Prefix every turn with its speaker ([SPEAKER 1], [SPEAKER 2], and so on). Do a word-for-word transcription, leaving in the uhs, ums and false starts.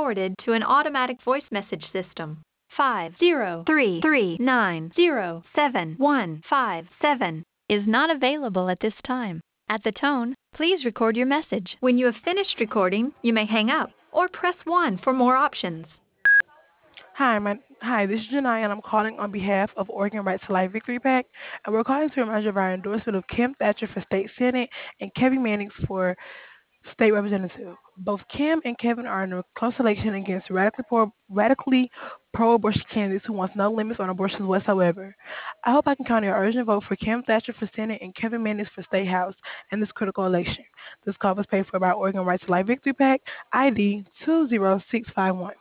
[SPEAKER 1] forwarded to an automatic voice message system. Five zero three three nine zero seven one five seven is not available at this time. At the tone, please record your message. When you have finished recording, you may hang up or press one for more options.
[SPEAKER 2] Hi, my, hi, this is Janai, and I'm calling on behalf of Oregon Right to Life Victory PAC, and we're calling to remind you of our endorsement of Kim Thatcher for State Senate and Kevin Mannings for State Representative. Both Kim and Kevin are in a close election against radically pro, radically pro-abortion candidates who want no limits on abortions whatsoever. I hope I can count your urgent vote for Kim Thatcher for Senate and Kevin Mannings for State House in this critical election. This call was paid for by Oregon Right to Life Victory PAC, I D two zero six five one.